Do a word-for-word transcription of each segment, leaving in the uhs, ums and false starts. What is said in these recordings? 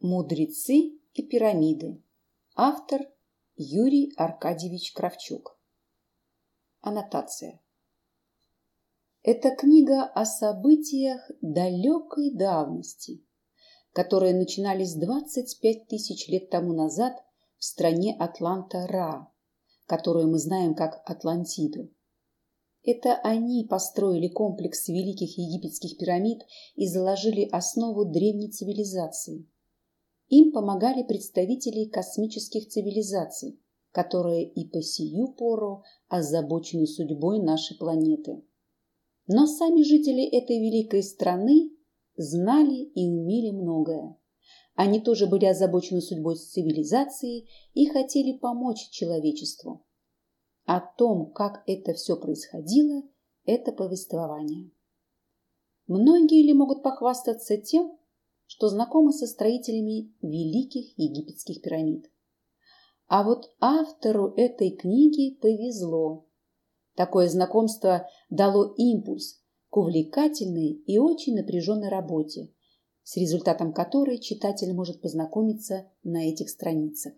Мудрецы и пирамиды. Автор Юрий Аркадьевич Кравчук. Аннотация. Это книга о событиях далекой давности, которые начинались двадцать пять тысяч лет тому назад в стране Атланта-Ра, которую мы знаем как Атлантиду. Это они построили комплекс великих египетских пирамид и заложили основу древней цивилизации. Им помогали представители космических цивилизаций, которые и по сию пору озабочены судьбой нашей планеты. Но сами жители этой великой страны знали и умели многое. Они тоже были озабочены судьбой цивилизации и хотели помочь человечеству. О том, как это все происходило, это повествование. Многие ли могут похвастаться тем, что знакомы со строителями великих египетских пирамид? А вот автору этой книги повезло. Такое знакомство дало импульс к увлекательной и очень напряженной работе, с результатом которой читатель может познакомиться на этих страницах.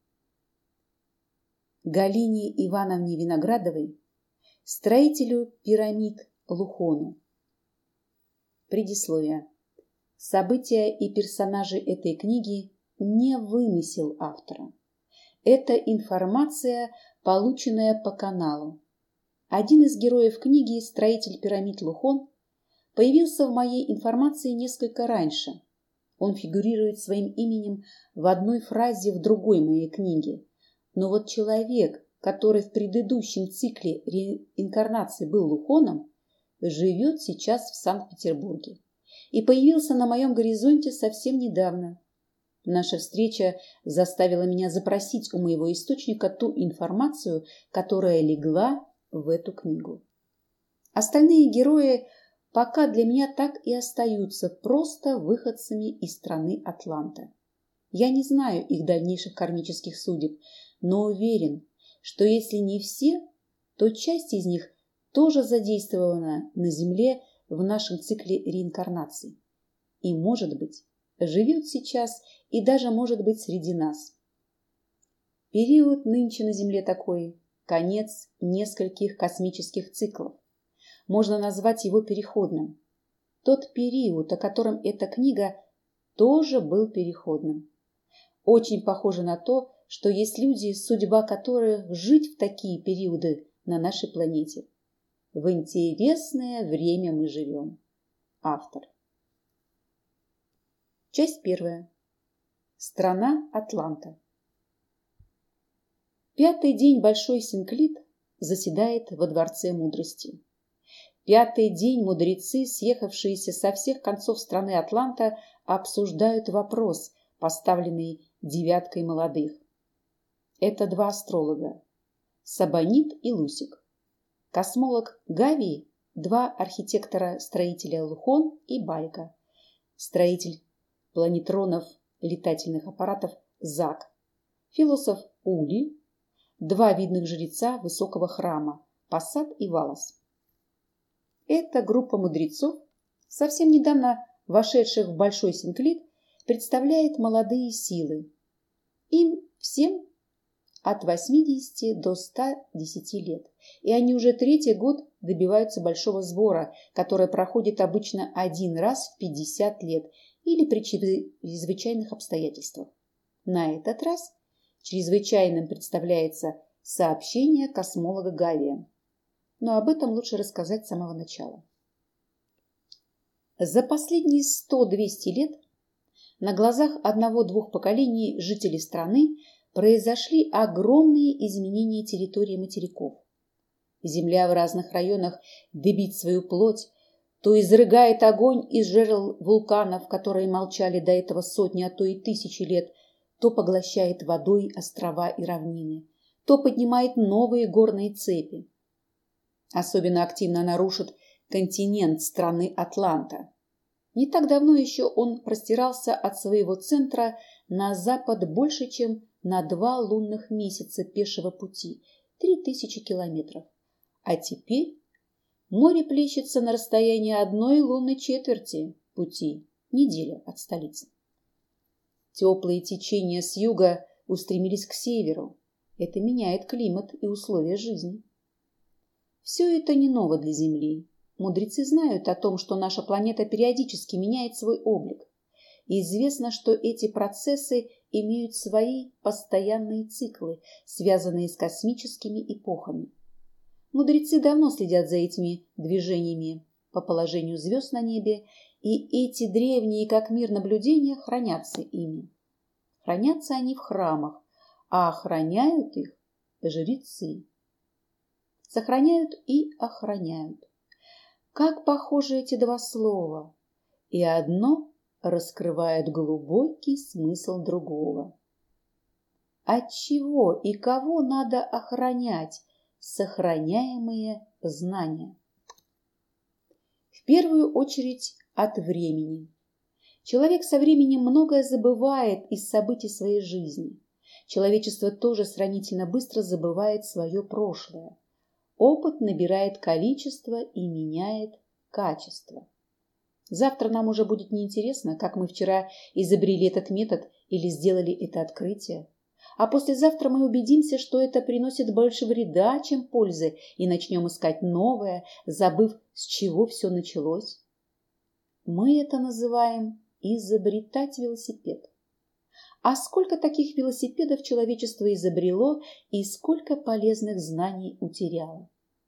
Галине Ивановне Виноградовой, строителю пирамид Лухону. Предисловие. События и персонажи этой книги не вымысел автора. Это информация, полученная по каналу. Один из героев книги, строитель пирамид Лухон, появился в моей информации несколько раньше. Он фигурирует своим именем в одной фразе в другой моей книге. Но вот человек, который в предыдущем цикле реинкарнации был Лухоном, живет сейчас в Санкт-Петербурге и появился на моем горизонте совсем недавно. Наша встреча заставила меня запросить у моего источника ту информацию, которая легла в эту книгу. Остальные герои пока для меня так и остаются просто выходцами из страны Атланта. Я не знаю их дальнейших кармических судеб, но уверен, что если не все, то часть из них тоже задействована на Земле в нашем цикле реинкарнации. И, может быть, живет сейчас и даже может быть среди нас. Период нынче на Земле такой – конец нескольких космических циклов. Можно назвать его переходным. Тот период, о котором эта книга, тоже был переходным. Очень похоже на то, что есть люди, судьба которых жить в такие периоды на нашей планете. В интересное время мы живем. Автор. Часть первая. Страна Атланта. Пятый день Большой Синклит заседает во Дворце Мудрости. Пятый день мудрецы, съехавшиеся со всех концов страны Атланта, обсуждают вопрос, поставленный девяткой молодых. Это два астролога – Сабонит и Лусик. Космолог Гавий, два архитектора-строителя Лухон и Байка, строитель планетронов, летательных аппаратов Зак, философ Ули, два видных жреца высокого храма Пассат и Валас. Эта группа мудрецов, совсем недавно вошедших в Большой Синклит, представляет молодые силы. Им всем от восьмидесяти до ста десяти лет, и они уже третий год добиваются большого сбора, который проходит обычно один раз в пятьдесят лет или при чрезвычайных обстоятельствах. На этот раз чрезвычайным представляется сообщение космолога Гавия, но об этом лучше рассказать с самого начала. За последние сто-двести лет на глазах одного-двух поколений жителей страны произошли огромные изменения территории материков. Земля в разных районах дыбит свою плоть, то изрыгает огонь из жерл вулканов, которые молчали до этого сотни, а то и тысячи лет, то поглощает водой острова и равнины, то поднимает новые горные цепи. Особенно активно нарушит континент страны Атланта. Не так давно еще он простирался от своего центра на запад больше, чем на два лунных месяца пешего пути, три тысячи километров. А теперь море плещется на расстоянии одной лунной четверти пути, неделя от столицы. Теплые течения с юга устремились к северу. Это меняет климат и условия жизни. Все это не ново для Земли. Мудрецы знают о том, что наша планета периодически меняет свой облик. И известно, что эти процессы имеют свои постоянные циклы, связанные с космическими эпохами. Мудрецы давно следят за этими движениями по положению звезд на небе, и эти древние как мир наблюдения хранятся ими. Хранятся они в храмах, а охраняют их жрецы. Сохраняют и охраняют. Как похожи эти два слова, и одно раскрывает глубокий смысл другого. Отчего и кого надо охранять сохраняемые знания? В первую очередь от времени. Человек со временем многое забывает из событий своей жизни. Человечество тоже сравнительно быстро забывает свое прошлое. Опыт набирает количество и меняет качество. Завтра нам уже будет неинтересно, как мы вчера изобрели этот метод или сделали это открытие. А послезавтра мы убедимся, что это приносит больше вреда, чем пользы, и начнем искать новое, забыв, с чего все началось. Мы это называем изобретать велосипед. А сколько таких велосипедов человечество изобрело и сколько полезных знаний утеряло?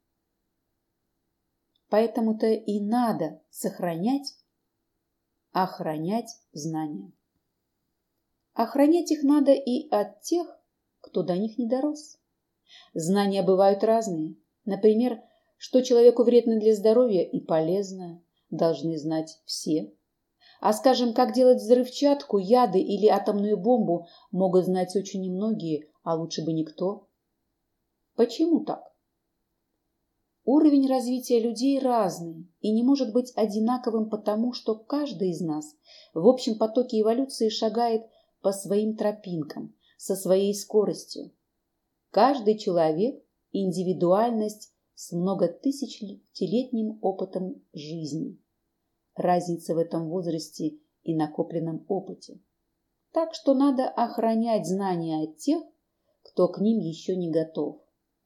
Поэтому-то и надо сохранять, охранять знания. Охранять их надо и от тех, кто до них не дорос. Знания бывают разные. Например, что человеку вредно для здоровья и полезно, должны знать все. А, скажем, как делать взрывчатку, яды или атомную бомбу, могут знать очень немногие, а лучше бы никто. Почему так? Уровень развития людей разный и не может быть одинаковым, потому что каждый из нас в общем потоке эволюции шагает по своим тропинкам, со своей скоростью. Каждый человек – индивидуальность с многотысячелетним опытом жизни. Разница в этом возрасте и накопленном опыте. Так что надо охранять знания от тех, кто к ним еще не готов.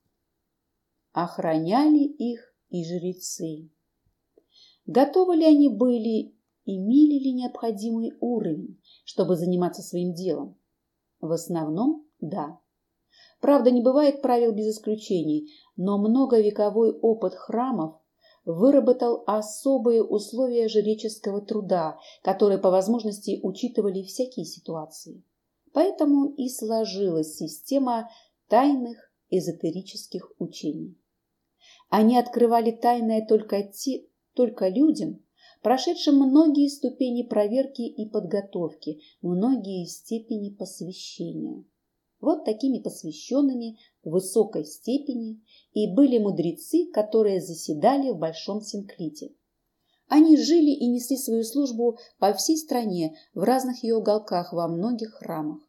Охраняли их и жрецы. Готовы ли они были, имели ли необходимый уровень, чтобы заниматься своим делом? В основном – да. Правда, не бывает правил без исключений, но многовековой опыт храмов выработал особые условия жреческого труда, которые по возможности учитывали всякие ситуации. Поэтому и сложилась система тайных эзотерических учений. Они открывали тайное только, те, только людям, прошедшим многие ступени проверки и подготовки, многие степени посвящения. Вот такими посвященными в высокой степени и были мудрецы, которые заседали в Большом Синклите. Они жили и несли свою службу по всей стране, в разных ее уголках, во многих храмах.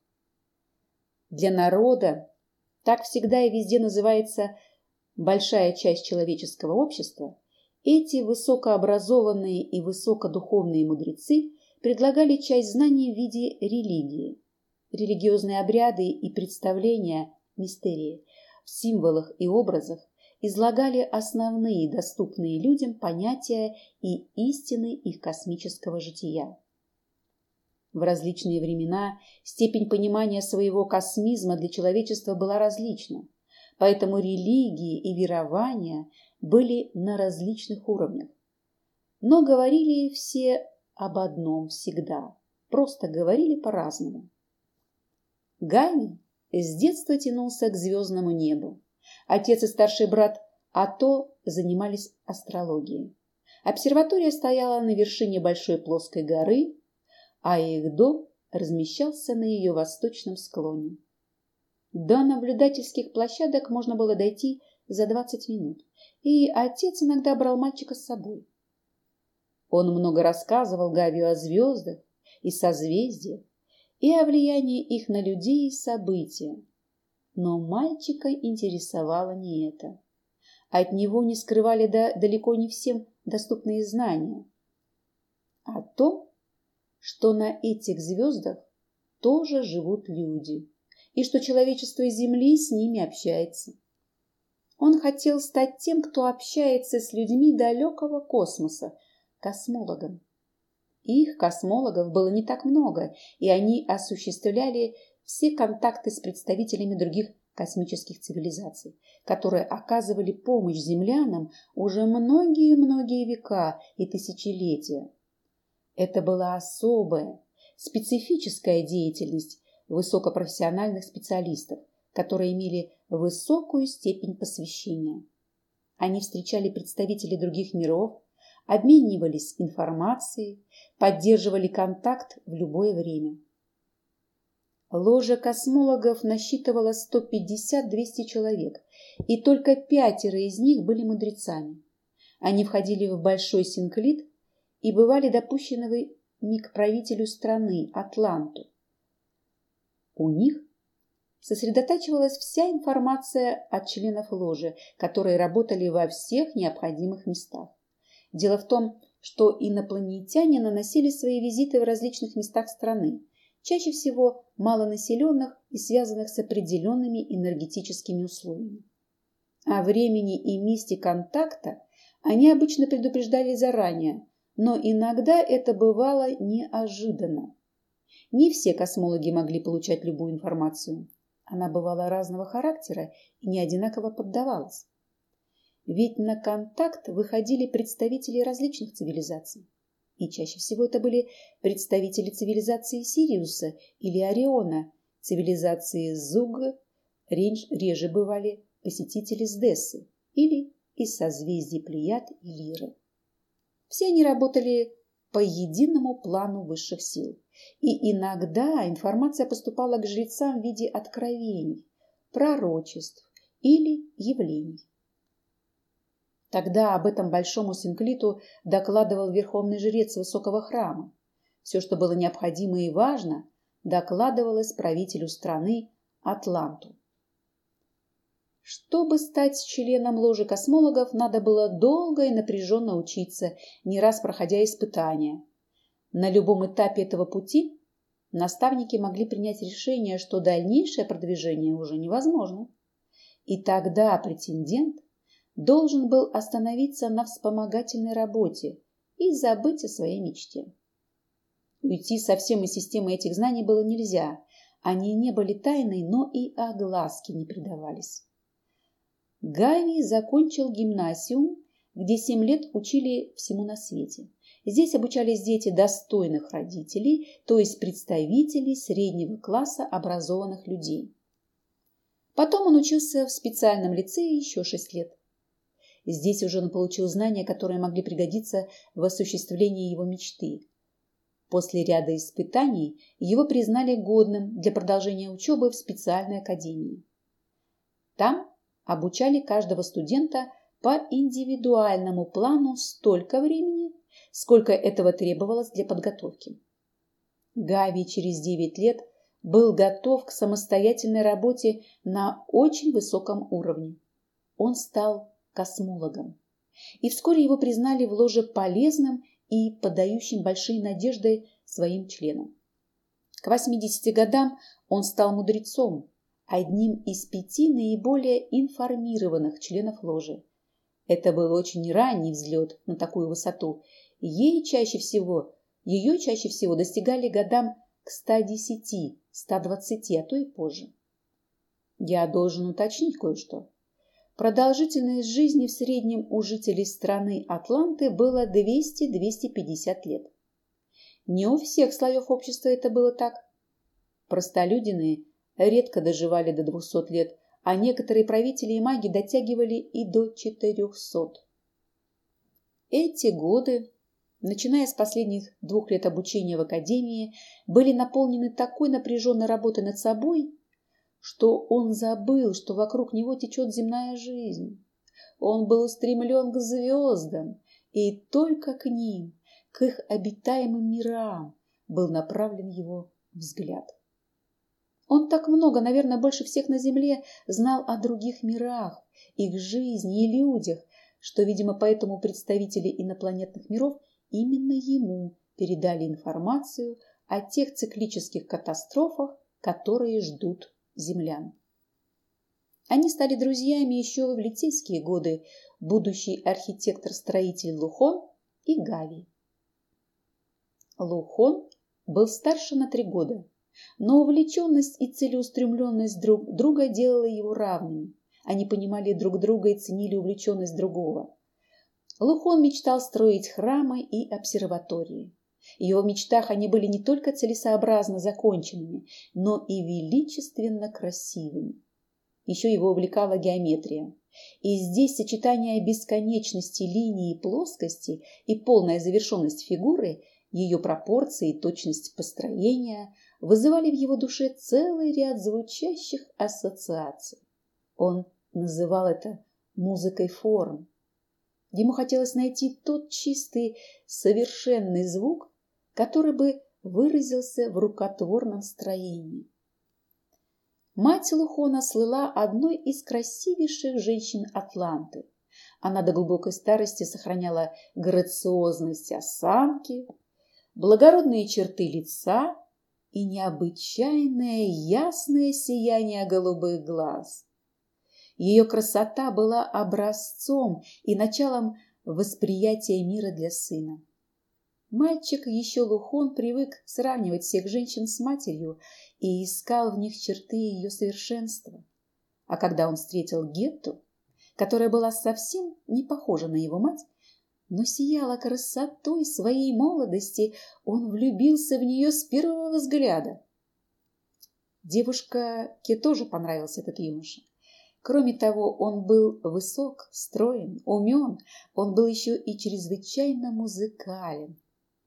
Для народа, так всегда и везде называется большая часть человеческого общества, эти высокообразованные и высокодуховные мудрецы предлагали часть знаний в виде религии. Религиозные обряды и представления, мистерии, в символах и образах излагали основные доступные людям понятия и истины их космического жития. В различные времена степень понимания своего космизма для человечества была различна, поэтому религии и верования были на различных уровнях. Но говорили все об одном всегда, просто говорили по-разному. Гави с детства тянулся к звездному небу. Отец и старший брат Ато занимались астрологией. Обсерватория стояла на вершине большой плоской горы, а их дом размещался на ее восточном склоне. До наблюдательских площадок можно было дойти за двадцать минут, и отец иногда брал мальчика с собой. Он много рассказывал Гавию о звездах и созвездиях, и о влиянии их на людей и события. Но мальчика интересовало не это. От него не скрывали да, далеко не всем доступные знания. А то, что на этих звездах тоже живут люди, и что человечество Земли с ними общается. Он хотел стать тем, кто общается с людьми далекого космоса, космологом. Их, космологов, было не так много, и они осуществляли все контакты с представителями других космических цивилизаций, которые оказывали помощь землянам уже многие-многие века и тысячелетия. Это была особая, специфическая деятельность высокопрофессиональных специалистов, которые имели высокую степень посвящения. Они встречали представителей других миров, обменивались информацией, поддерживали контакт в любое время. Ложа космологов насчитывала сто пятьдесят - двести человек, и только пятеро из них были мудрецами. Они входили в Большой Синклит и бывали допущены к правителю страны, Атланту. У них сосредотачивалась вся информация от членов ложи, которые работали во всех необходимых местах. Дело в том, что инопланетяне наносили свои визиты в различных местах страны, чаще всего малонаселенных и связанных с определенными энергетическими условиями. О времени и месте контакта они обычно предупреждали заранее, но иногда это бывало неожиданно. Не все космологи могли получать любую информацию. Она бывала разного характера и не одинаково поддавалась. Ведь на контакт выходили представители различных цивилизаций. И чаще всего это были представители цивилизации Сириуса или Ориона, цивилизации Зуг, реже бывали посетители Сдессы или из созвездий Плеяд и Лиры. Все они работали по единому плану высших сил. И иногда информация поступала к жрецам в виде откровений, пророчеств или явлений. Тогда об этом большому синклиту докладывал верховный жрец высокого храма. Все, что было необходимо и важно, докладывалось правителю страны Атланту. Чтобы стать членом ложи космологов, надо было долго и напряженно учиться, не раз проходя испытания. На любом этапе этого пути наставники могли принять решение, что дальнейшее продвижение уже невозможно. И тогда претендент должен был остановиться на вспомогательной работе и забыть о своей мечте. Уйти совсем из системы этих знаний было нельзя. Они не были тайной, но и огласке не придавались. Гавий закончил гимнасиум, где семь лет учили всему на свете. Здесь обучались дети достойных родителей, то есть представителей среднего класса образованных людей. Потом он учился в специальном лицее еще шесть лет. Здесь уже он получил знания, которые могли пригодиться в осуществлении его мечты. После ряда испытаний его признали годным для продолжения учебы в специальной академии. Там обучали каждого студента по индивидуальному плану столько времени, сколько этого требовалось для подготовки. Гавий через девять лет был готов к самостоятельной работе на очень высоком уровне. Он стал космологом. И вскоре его признали в ложе полезным и подающим большие надежды своим членам. К восьмидесяти годам он стал мудрецом, одним из пяти наиболее информированных членов ложи. Это был очень ранний взлет на такую высоту. Ей чаще всего, ее чаще всего достигали годам к ста десяти — ста двадцати, а то и позже. Я должен уточнить кое-что. Продолжительность жизни в среднем у жителей страны Атланты было двести — двести пятьдесят лет. Не у всех слоев общества это было так. Простолюдины редко доживали до двухсот лет, а некоторые правители и маги дотягивали и до четырехсот. Эти годы, начиная с последних двух лет обучения в академии, были наполнены такой напряженной работой над собой, что он забыл, что вокруг него течет земная жизнь. Он был устремлен к звездам, и только к ним, к их обитаемым мирам, был направлен его взгляд. Он так много, наверное, больше всех на Земле, знал о других мирах, их жизни и людях, что, видимо, поэтому представители инопланетных миров именно ему передали информацию о тех циклических катастрофах, которые ждут землян. Они стали друзьями еще в лицейские годы, будущий архитектор-строитель Лухон и Гави. Лухон был старше на три года, но увлеченность и целеустремленность друг друга делали его равными. Они понимали друг друга и ценили увлеченность другого. Лухон мечтал строить храмы и обсерватории. В его мечтах они были не только целесообразно законченными, но и величественно красивыми. Еще его увлекала геометрия. И здесь сочетание бесконечности линии и плоскости и полная завершенность фигуры, ее пропорции и точность построения вызывали в его душе целый ряд звучащих ассоциаций. Он называл это музыкой форм. Ему хотелось найти тот чистый, совершенный звук, который бы выразился в рукотворном строении. Мать Лухона слыла одной из красивейших женщин Атланты. Она до глубокой старости сохраняла грациозность осанки, благородные черты лица и необычайное ясное сияние голубых глаз. Ее красота была образцом и началом восприятия мира для сына. Мальчик еще Лухон привык сравнивать всех женщин с матерью и искал в них черты ее совершенства. А когда он встретил Гетту, которая была совсем не похожа на его мать, но сияла красотой своей молодости, он влюбился в нее с первого взгляда. Девушке тоже понравился этот юноша. Кроме того, он был высок, строен, умен, он был еще и чрезвычайно музыкален.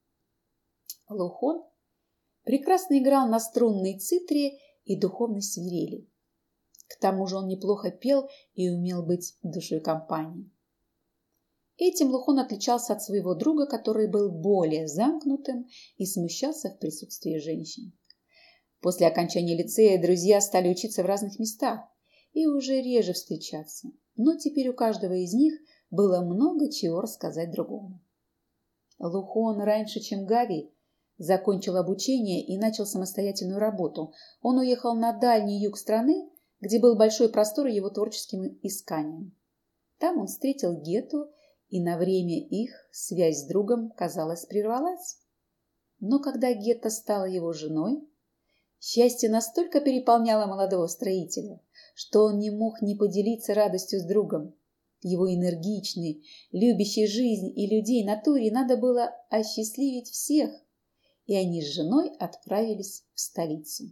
Лухон прекрасно играл на струнной цитре и духовной свирели. К тому же он неплохо пел и умел быть душой компании. Этим Лухон отличался от своего друга, который был более замкнутым и смущался в присутствии женщин. После окончания лицея друзья стали учиться в разных местах и уже реже встречаться, но теперь у каждого из них было много чего рассказать другому. Лухон раньше, чем Гави, закончил обучение и начал самостоятельную работу. Он уехал на дальний юг страны, где был большой простор его творческим исканиям. Там он встретил Гетту, и на время их связь с другом, казалось, прервалась. Но когда Гетта стала его женой, счастье настолько переполняло молодого строителя, что он не мог не поделиться радостью с другом. Его энергичной, любящей жизнь и людей натуре надо было осчастливить всех, и они с женой отправились в столицу.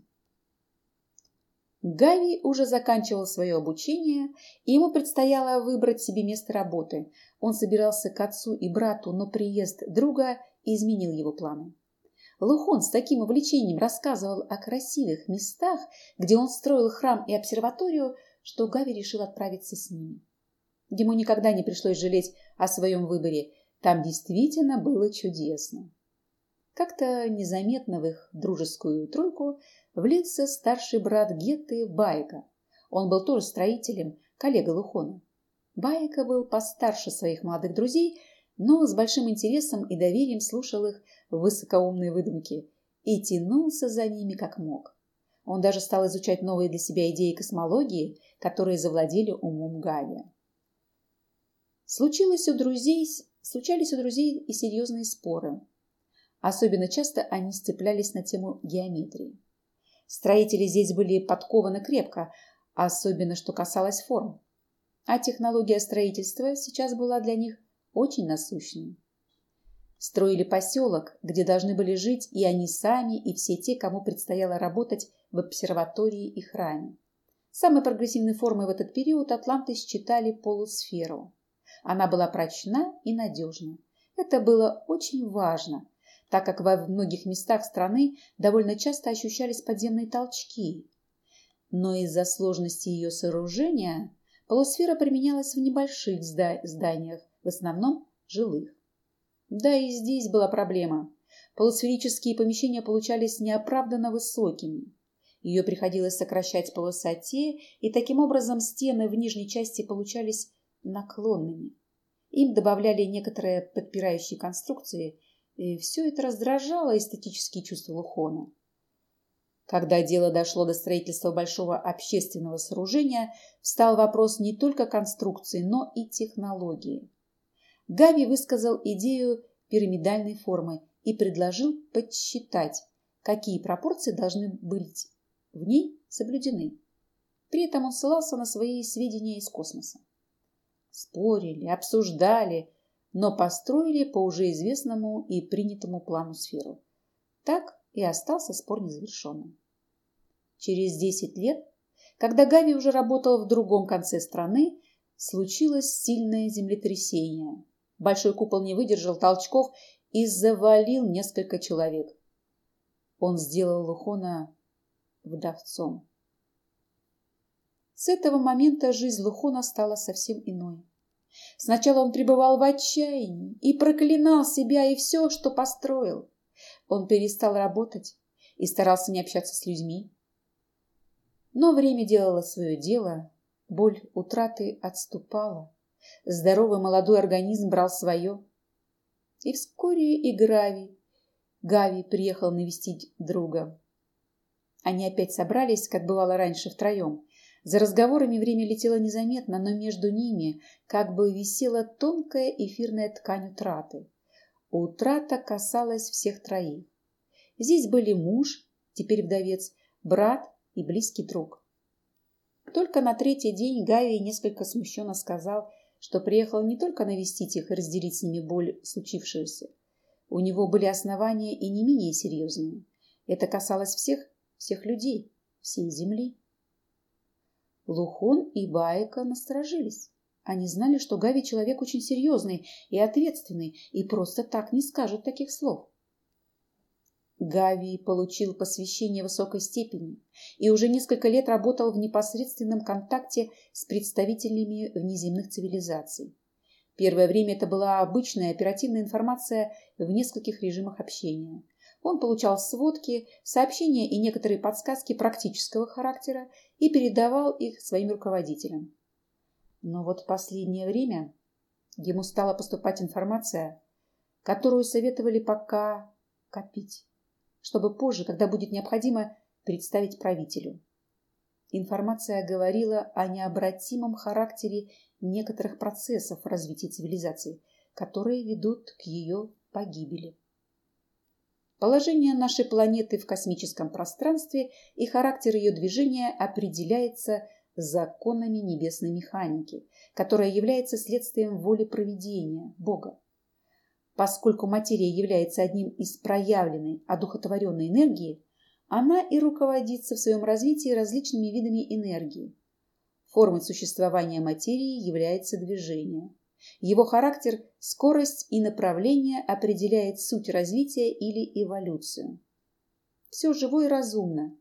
Гави уже заканчивал свое обучение, и ему предстояло выбрать себе место работы. Он собирался к отцу и брату, но приезд друга изменил его планы. Лухон с таким увлечением рассказывал о красивых местах, где он строил храм и обсерваторию, что Гави решил отправиться с ними. Ему никогда не пришлось жалеть о своем выборе. Там действительно было чудесно. Как-то незаметно в их дружескую тройку влился старший брат Гетты Байка. Он был тоже строителем, коллега Лухона. Байка был постарше своих молодых друзей, но с большим интересом и доверием слушал их высокоумные выдумки и тянулся за ними как мог. Он даже стал изучать новые для себя идеи космологии, которые завладели умом Гави. Случилось у друзей, случались у друзей и серьезные споры. Особенно часто они сцеплялись на тему геометрии. Строители здесь были подкованы крепко, особенно что касалось форм. А технология строительства сейчас была для них очень насущной. Строили поселок, где должны были жить и они сами, и все те, кому предстояло работать в обсерватории и храме. Самой прогрессивной формой в этот период атланты считали полусферу. Она была прочна и надежна. Это было очень важно, так как во многих местах страны довольно часто ощущались подземные толчки. Но из-за сложности ее сооружения полусфера применялась в небольших зданиях, в основном жилых. Да и здесь была проблема. Полусферические помещения получались неоправданно высокими. Ее приходилось сокращать по высоте, и таким образом стены в нижней части получались наклонными. Им добавляли некоторые подпирающие конструкции, И все это раздражало эстетические чувства Лухона. Когда дело дошло до строительства большого общественного сооружения, встал вопрос не только конструкции, но и технологии. Гави высказал идею пирамидальной формы и предложил подсчитать, какие пропорции должны быть в ней соблюдены. При этом он ссылался на свои сведения из космоса. Спорили, обсуждали, но построили по уже известному и принятому плану сферу. Так и остался спор незавершенным. Через десять лет, когда Гави уже работал в другом конце страны, случилось сильное землетрясение. Большой купол не выдержал толчков и завалил несколько человек. Он сделал Лухона вдовцом. С этого момента жизнь Лухона стала совсем иной. Сначала он пребывал в отчаянии и проклинал себя и все, что построил. Он перестал работать и старался не общаться с людьми. Но время делало свое дело, боль утраты отступала, здоровый молодой организм брал свое. И вскоре и Грави, Гави приехал навестить друга. Они опять собрались, как бывало раньше, втроем. За разговорами время летело незаметно, но между ними как бы висела тонкая эфирная ткань утраты. Утрата касалась всех троих. Здесь были муж, теперь вдовец, брат и близкий друг. Только на третий день Гави несколько смущенно сказал, что приехал не только навестить их и разделить с ними боль случившегося. У него были основания и не менее серьезные. Это касалось всех, всех людей, всей земли. Лухон и Байка насторожились. Они знали, что Гави человек очень серьезный и ответственный, и просто так не скажет таких слов. Гави получил посвящение высокой степени и уже несколько лет работал в непосредственном контакте с представителями внеземных цивилизаций. Первое время это была обычная оперативная информация в нескольких режимах общения. Он получал сводки, сообщения и некоторые подсказки практического характера и передавал их своим руководителям. Но вот в последнее время ему стала поступать информация, которую советовали пока копить, чтобы позже, когда будет необходимо, представить правителю. Информация говорила о необратимом характере некоторых процессов в развитии цивилизации, которые ведут к ее погибели. Положение нашей планеты в космическом пространстве и характер ее движения определяется законами небесной механики, которая является следствием воли провидения, Бога. Поскольку материя является одним из проявленной, одухотворенной энергии, она и руководится в своем развитии различными видами энергии. Формой существования материи является движение. Его характер, скорость и направление определяет суть развития или эволюцию. Все живое разумно.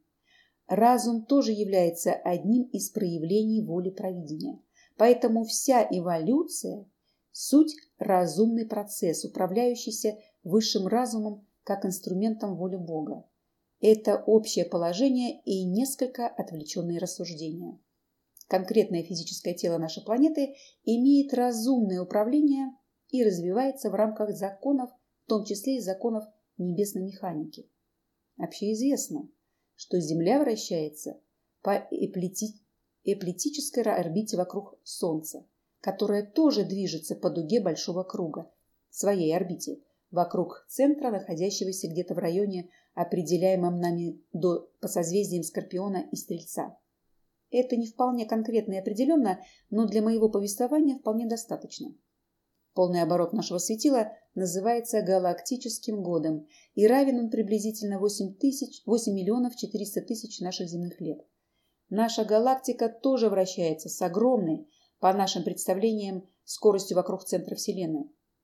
Разум тоже является одним из проявлений воли провидения. Поэтому вся эволюция – суть разумный процесс, управляющийся высшим разумом как инструментом воли Бога. Это общее положение и несколько отвлеченные рассуждения. Конкретное физическое тело нашей планеты имеет разумное управление и развивается в рамках законов, в том числе и законов небесной механики. Общеизвестно, что Земля вращается по эклипти... эклиптической орбите вокруг Солнца, которая тоже движется по дуге большого круга, своей орбите, вокруг центра, находящегося где-то в районе, определяемом нами до, по созвездиям Скорпиона и Стрельца. Это не вполне конкретно и определенно, но для моего повествования вполне достаточно. Полный оборот нашего светила называется галактическим годом, и равен он приблизительно восемь миллионов четыреста тысяч наших земных лет. Наша галактика тоже вращается с огромной, по нашим представлениям, скоростью вокруг центра Вселенной.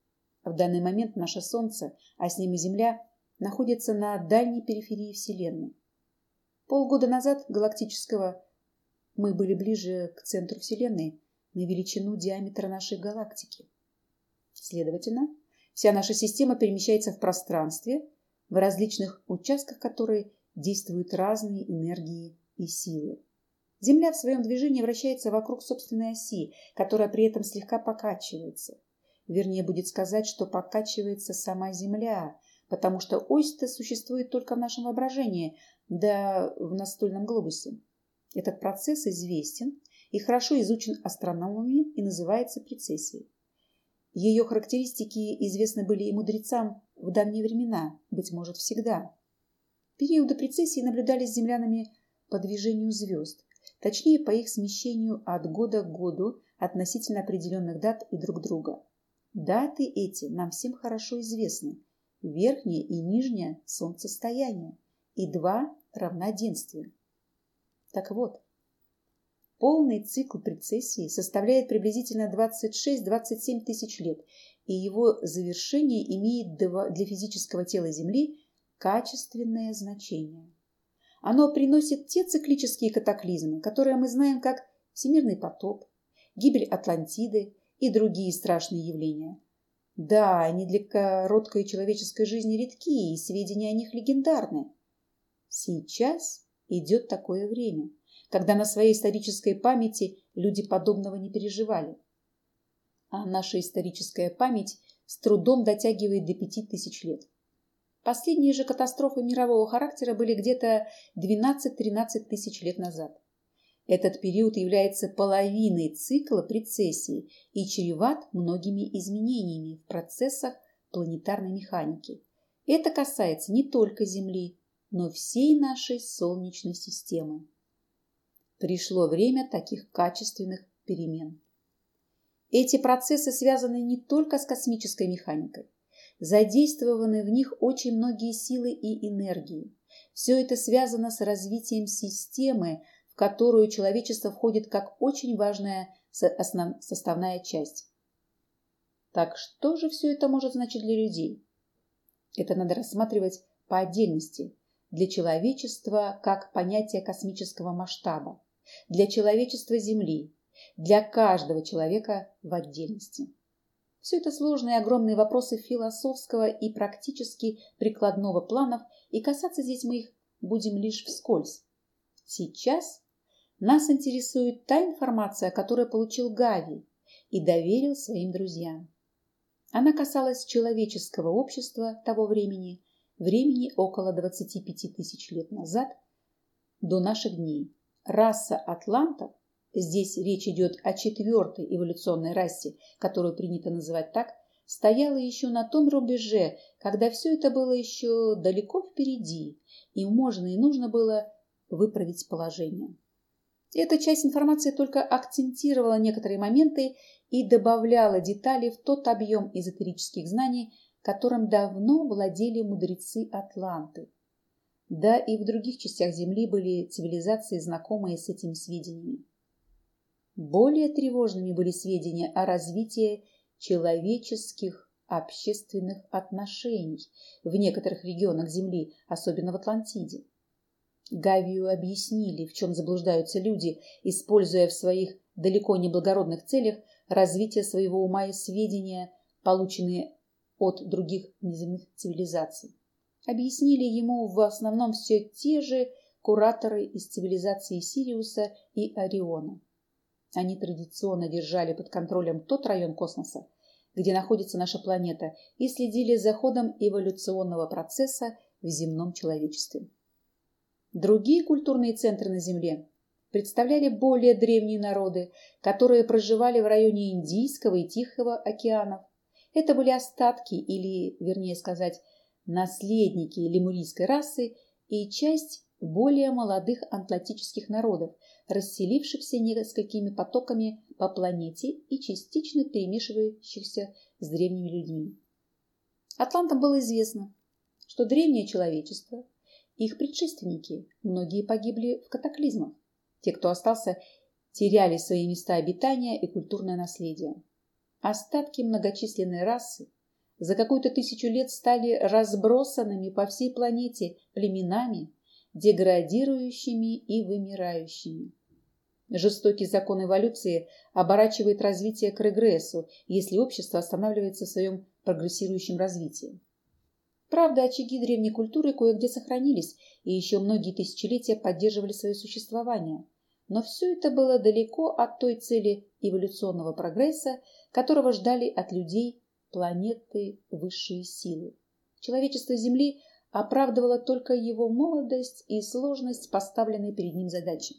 В данный момент наше Солнце, а с ним и Земля, находятся на дальней периферии Вселенной. Полгода назад галактического мы были ближе к центру Вселенной на величину диаметра нашей галактики. Следовательно, вся наша система перемещается в пространстве, в различных участках которой действуют разные энергии и силы. Земля в своем движении вращается вокруг собственной оси, которая при этом слегка покачивается. Вернее, будет сказать, что покачивается сама Земля, потому что ось-то существует только в нашем воображении, да в настольном глобусе. Этот процесс известен и хорошо изучен астрономами и называется прецессией. Ее характеристики известны были и мудрецам в давние времена, быть может, всегда. Периоды прецессии наблюдались землянами по движению звезд, точнее по их смещению от года к году относительно определенных дат и друг друга. Даты эти нам всем хорошо известны. Верхнее и нижнее солнцестояние и два равноденствия. Так вот, полный цикл прецессии составляет приблизительно двадцать шесть - двадцать семь тысяч лет, и его завершение имеет для физического тела Земли качественное значение. Оно приносит те циклические катаклизмы, которые мы знаем как всемирный потоп, гибель Атлантиды и другие страшные явления. Да, они для короткой человеческой жизни редки, и сведения о них легендарны. Сейчас идет такое время, когда на своей исторической памяти люди подобного не переживали. А наша историческая память с трудом дотягивает до пяти тысяч лет. Последние же катастрофы мирового характера были где-то двенадцать-тринадцать тысяч лет назад. Этот период является половиной цикла прецессии и чреват многими изменениями в процессах планетарной механики. Это касается не только Земли, но всей нашей Солнечной системы. Пришло время таких качественных перемен. Эти процессы связаны не только с космической механикой. Задействованы в них очень многие силы и энергии. Все это связано с развитием системы, в которую человечество входит как очень важная составная часть. Так что же все это может значить для людей? Это надо рассматривать по отдельности. Для человечества как понятие космического масштаба, для человечества Земли, для каждого человека в отдельности. Все это сложные и огромные вопросы философского и практически прикладного планов, и касаться здесь мы их будем лишь вскользь. Сейчас нас интересует та информация, которую получил Гавий и доверил своим друзьям. Она касалась человеческого общества того времени, времени около двадцати пяти тысяч лет назад, до наших дней. Раса атлантов, здесь речь идет о четвертой эволюционной расе, которую принято называть так, стояла еще на том рубеже, когда все это было еще далеко впереди, и можно и нужно было выправить положение. Эта часть информации только акцентировала некоторые моменты и добавляла детали в тот объем эзотерических знаний, которым давно владели мудрецы Атланты. Да и в других частях Земли были цивилизации, знакомые с этими сведениями. Более тревожными были сведения о развитии человеческих общественных отношений в некоторых регионах Земли, особенно в Атлантиде. Гавию объяснили, в чем заблуждаются люди, используя в своих далеко не благородных целях развитие своего ума и сведения, полученные от других неземных цивилизаций. Объяснили ему в основном все те же кураторы из цивилизации Сириуса и Ориона. Они традиционно держали под контролем тот район космоса, где находится наша планета, и следили за ходом эволюционного процесса в земном человечестве. Другие культурные центры на Земле представляли более древние народы, которые проживали в районе Индийского и Тихого океанов. Это были остатки, или, вернее сказать, наследники лемурийской расы и часть более молодых атлантических народов, расселившихся несколькими потоками по планете и частично перемешивающихся с древними людьми. Атлантам было известно, что древнее человечество, их предшественники, многие погибли в катаклизмах. Те, кто остался, теряли свои места обитания и культурное наследие. Остатки многочисленной расы за какую-то тысячу лет стали разбросанными по всей планете племенами, деградирующими и вымирающими. Жестокий закон эволюции оборачивает развитие к регрессу, если общество останавливается в своем прогрессирующем развитии. Правда, очаги древней культуры кое-где сохранились и еще многие тысячелетия поддерживали свое существование. Но все это было далеко от той цели эволюционного прогресса, которого ждали от людей планеты высшие силы. Человечество Земли оправдывало только его молодость и сложность поставленной перед ним задачи.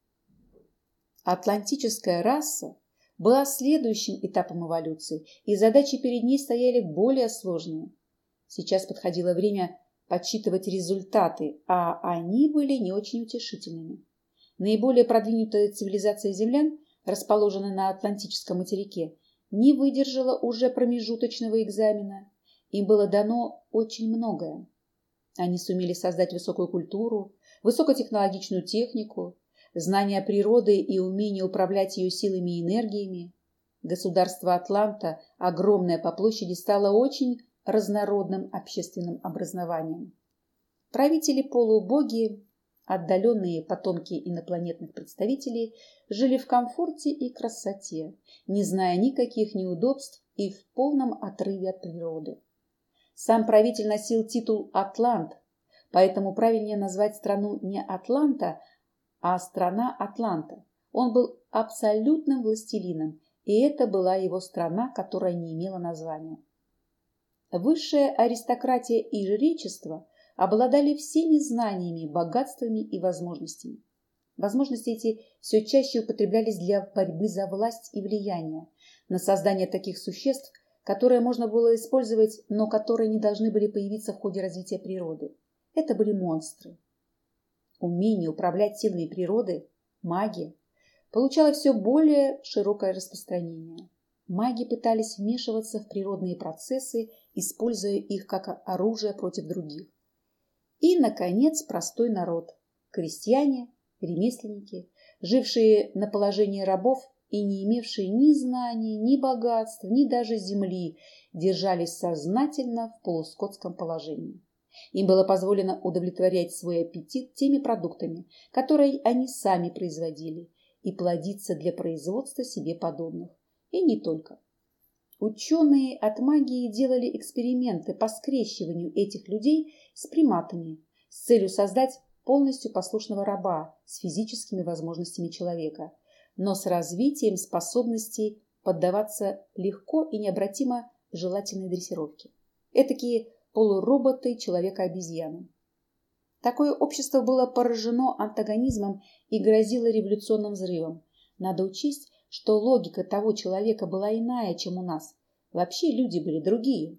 Атлантическая раса была следующим этапом эволюции, и задачи перед ней стояли более сложные. Сейчас подходило время подсчитывать результаты, а они были не очень утешительными. Наиболее продвинутая цивилизация землян, расположенная на Атлантическом материке, не выдержала уже промежуточного экзамена. Им было дано очень многое. Они сумели создать высокую культуру, высокотехнологичную технику, знания природы и умение управлять ее силами и энергиями. Государство Атланта, огромное по площади, стало очень разнородным общественным образованием. Правители-полубоги, отдаленные потомки инопланетных представителей, жили в комфорте и красоте, не зная никаких неудобств и в полном отрыве от природы. Сам правитель носил титул «Атлант», поэтому правильнее назвать страну не Атланта, а страна Атланта. Он был абсолютным властелином, и это была его страна, которая не имела названия. Высшая аристократия и жречество обладали всеми знаниями, богатствами и возможностями. Возможности эти все чаще употреблялись для борьбы за власть и влияние, на создание таких существ, которые можно было использовать, но которые не должны были появиться в ходе развития природы. Это были монстры. Умение управлять силами природы, магия, получало все более широкое распространение. Маги пытались вмешиваться в природные процессы, используя их как оружие против других. И, наконец, простой народ – крестьяне, ремесленники, жившие на положении рабов и не имевшие ни знаний, ни богатств, ни даже земли, держались сознательно в полускотском положении. Им было позволено удовлетворять свой аппетит теми продуктами, которые они сами производили, и плодиться для производства себе подобных. И не только. Ученые от магии делали эксперименты по скрещиванию этих людей с приматами с целью создать полностью послушного раба с физическими возможностями человека, но с развитием способностей поддаваться легко и необратимо желательной дрессировке. Этакие полуроботы человека-обезьяны. Такое общество было поражено антагонизмом и грозило революционным взрывом. Надо учесть, что логика того человека была иная, чем у нас. Вообще люди были другие.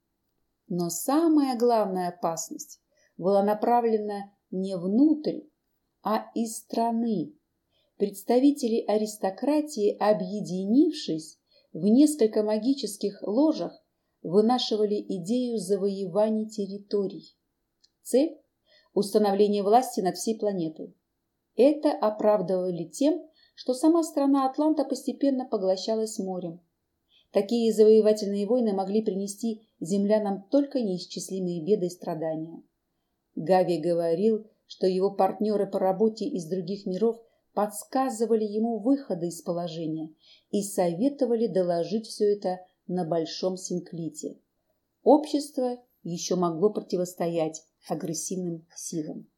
Но самая главная опасность была направлена не внутрь, а из страны. Представители аристократии, объединившись в несколько магических ложах, вынашивали идею завоевания территорий. Цель – установление власти над всей планетой. Это оправдывали тем, что сама страна Атланта постепенно поглощалась морем. Такие завоевательные войны могли принести землянам только неисчислимые беды и страдания. Гави говорил, что его партнеры по работе из других миров подсказывали ему выходы из положения и советовали доложить все это на Большом Синклите. Общество еще могло противостоять агрессивным силам.